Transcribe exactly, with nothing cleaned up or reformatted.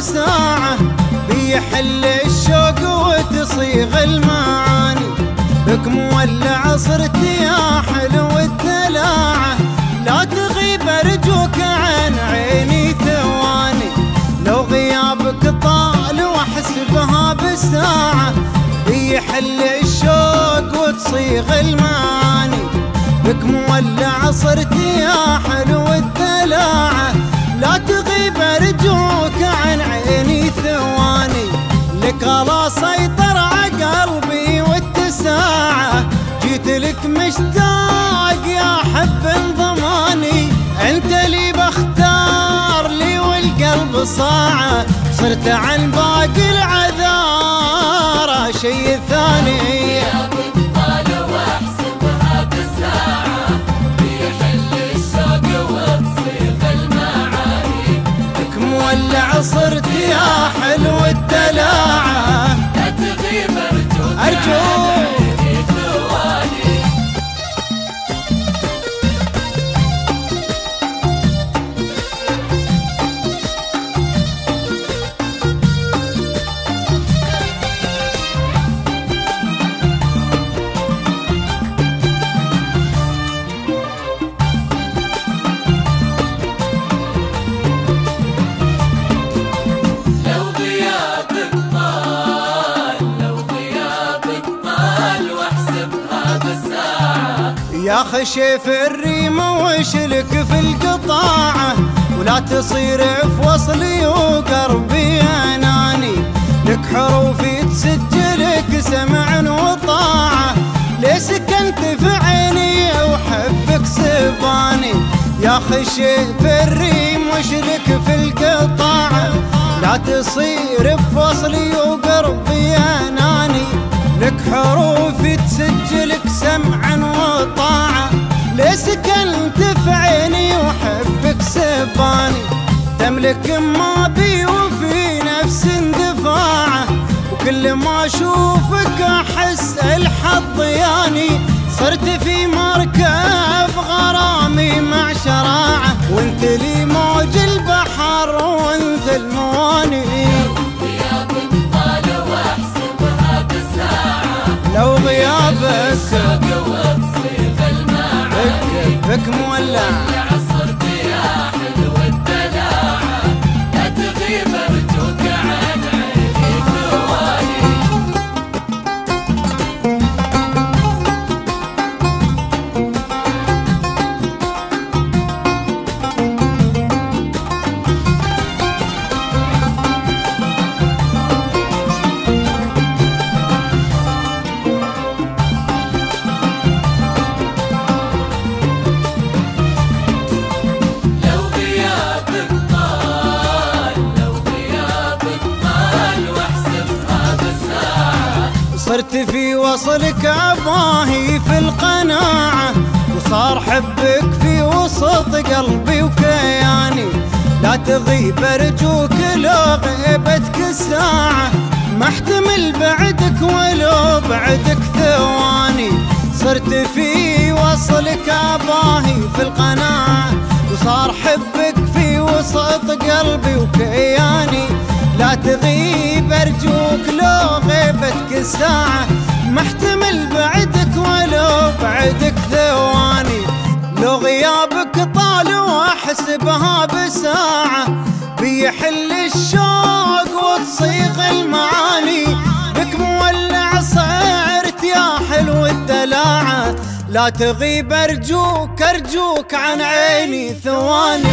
بالساعة بيحل الشوق وتصيغ المعاني. بك مولع صرت يا حلو الدلاعة، لا تغيب أرجوك عن عيني ثواني. لو غيابك طال واحسبها بالساعة بيحل الشوق وتصيغ المعاني. بك مولع صرت يا حلو الدلاعة، لا تغيب أرجوك عن عيني ثواني. لك خلاص سيطر عقلبي والتساعة، جيت لك مشتاق يا حب انضماني. انت لي بختار لي والقلب صاعة، صرت عن باقي العذارى شي ثاني. يا بطال واحسبها بالساعة بيحل الشوق وتصيغ المعاني. لك مولع صرت يا حلو الدلاعة، لا تغيب أرجوك أرجوك عن ثواني. يا خشيف الريمة وشلك في القطاعة، ولا تصير في وصلي وقربي أناني. لك حروفي تسجلك سمع وطاعة، ليه سكنت في عيني وحبك سباني. يا خشيف الريم وشلك في القطاعة، لا تصير في وصلي وقربي أناني. لك حروفي تسجلك سمعا وطاعة، ليه سكنت في عيني وحبك سباني. تملك ما بي وفي نفس اندفاعة، وكل ما اشوفك احس الحظ ياني. صرت في مركب غرامي مع شراعة، وانت لي موج البحر وانت المواني. لو غيابك بك مولع صرت يا حلو الدلاعة، لا تغيب أرجوك عن عيني ثواني. صرت في وصلك أباهي في القناعة، وصار حبك في وسط قلبي وكياني. لا تغيب أرجوك لو غيبتك الساعة، ما احتمل بعدك ولو بعدك ثواني. صرت في وصلك أباهي في القناعة، وصار حبك في وسط قلبي وكياني. لا تغيب أرجوك لو غيبتك الساعة، ما احتمل بعدك ولو بعدك ثواني. لو غيابك طال واحسبها بساعة بيحل الشوق وتصيغ المعاني. بك مولع صرت يا حلو الدلاعة، لا تغيب أرجوك أرجوك عن عيني ثواني.